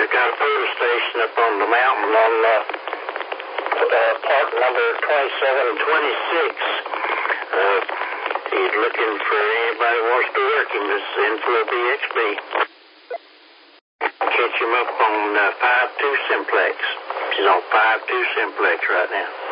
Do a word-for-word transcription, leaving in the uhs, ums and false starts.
I got a photo station up on the mountain on uh, uh, part number twenty-seven twenty-six. Uh, he's looking for anybody who wants to work him. This is Info B X B. Catch him up on uh, five two Simplex. She's on five two Simplex right now.